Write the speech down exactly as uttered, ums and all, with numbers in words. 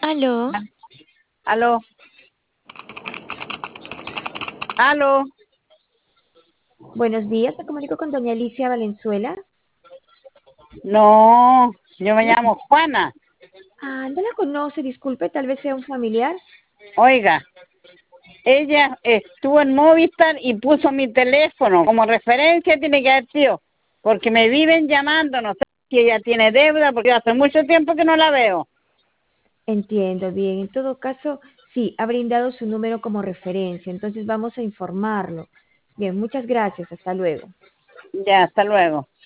Aló, Aló, aló. buenos días, me comunico con doña Alicia Valenzuela. No, yo me No, llamo Juana. ah, no la conoce, disculpe, tal vez sea un familiar. Oiga, ella estuvo en Movistar y puso mi teléfono como referencia, tiene que haber sido, porque me viven llamando, no sé si ella tiene deuda, porque hace mucho tiempo que no la veo. Entiendo bien, en todo caso, sí, ha brindado su número como referencia, entonces vamos a informarlo. Bien, muchas gracias, hasta luego. Ya, hasta luego.